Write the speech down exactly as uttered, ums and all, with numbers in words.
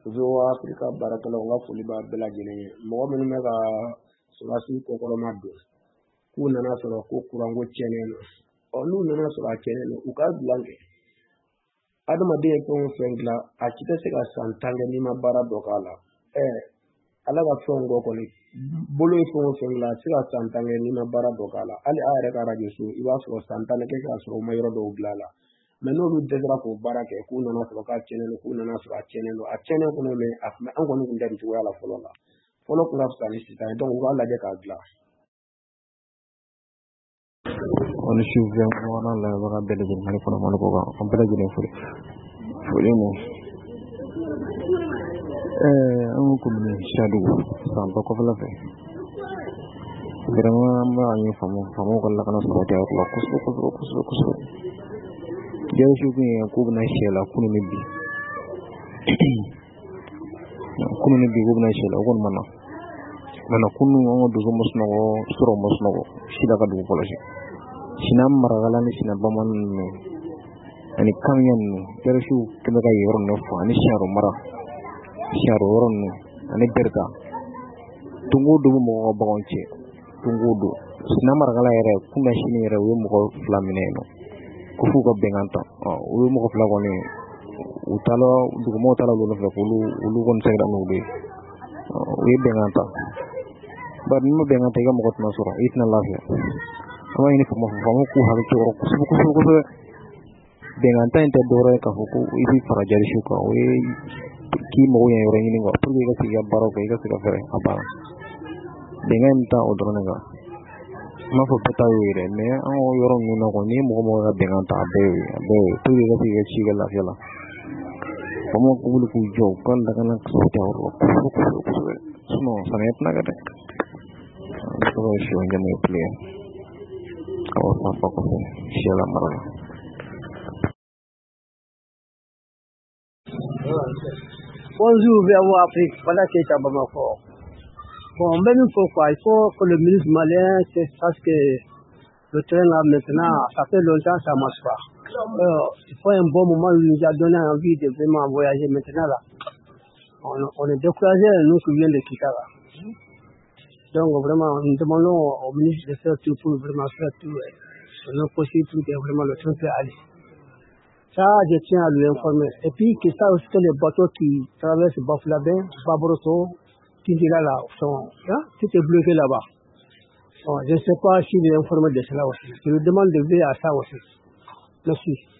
Zuwa Afrika barakala nga foli ba bɛɛ lajɛlen ye mɔgɔ minnu bɛ ka sɔrɔsi kɔkɔrɔma don k'u nana sɔrɔ ko kuranko tiɲɛnen don ɔ n'u nana sɔrɔ a tiɲɛnen don u ka dilan kɛ adamaden ye fɛn o fɛn dilan a ci tɛ se ka san tan kɛ n'i ma baara dɔ k'a la ɛ ala ka fɛnw kɔ kɔni bolo ye fɛn o fɛn dilan a tɛ se ka san tan kɛ n'i ma baara dɔ k'a la hali a yɛrɛ ka arajo so i b'a sɔrɔ san tan kɛ k'a sɔrɔ u ma yɔrɔ dɔw dilan a la mɛ n'olu dɛsɛra k'o baara kɛ k'u nana sɔrɔ k'a tiɲɛnen don k'u nana sɔrɔ a tiɲɛnen don a tiɲɛnen kɔnɔ mɛ a tun bɛ an kɔni tun tɛ nin cogoya la fɔlɔ la fɔlɔ tun ka fisa ni sisan ye donc u k'a lajɛ k'a dilan. wani shugaban wannan labaran bɛɛ lajɛlen hali fana mana ko kan an bɛɛ lajɛlen foli foli mu ɛɛ an ko min shadu san ba ko fala fɛ vraiment an b'a ye famu famu ko la kana sɔrɔ ta ko kosɛbɛ kosɛbɛ kosɛbɛ kosɛbɛ jɛw su kun ko bɛna shela kunu min bi kunu min bi ko bɛna shela ko mana mana kunu an ko dugu musnago sɔrɔ musnago shida ka dugu kɔlɔsi sina maragala ni sina bamanan ani kanyan jarsu kebe ga yoro no fa ani sharo mara sharo yoro no ani berda tungu du mo bagonche tungu du sina maragala yere kuma shini yere we mo flamine no ku fu ko benganta we mo fla ko ni utalo du mo tala lu no fa ko lu lu gon segra no be we benganta ba mo benganta ga mo ko na sura itna lafiya ama ini famu famu ku hal ci woro ku ku ku ku dengan tan te dore ka fuku ibi farajari shuka we ki mo ya yoro ini ngo puli ga siga baro ga ga siga fere apa dengan ta odrona ga ma fo peta yire me an o yoro ngino ko ni mo mo ga dengan ta be be puli ga siga ci ga la fela famu ku bulu ku jo kan daga na so ta woro ku ku ku suno sanet na ga de ko shi wanga me puli kalau sampai ke sialan marah. Bonjour, vers Afrique. Voilà qui est à Bamako. Bon, même il faut quoi? Il faut que le ministre malien sache que le train là maintenant, ça fait longtemps que ça ne marche pas. Alors, il faut un bon moment, il nous a donné envie de vraiment voyager maintenant là. On, on est découragé, nous qui venons de Kikara. Donc vraiment, nous demandons au ministre de faire tout pour vraiment faire tout ce qui est possible pour que vraiment le train puisse aller. Ça, je tiens à lui informer. Et puis, que ça aussi que les bateaux qui traversent Bafouladin, Baboroto, Tindira là, sont, hein, tout est bloqué là-bas. Bon, je ne sais pas s'il est informé de cela aussi. Je lui demande de veiller à ça aussi. Merci.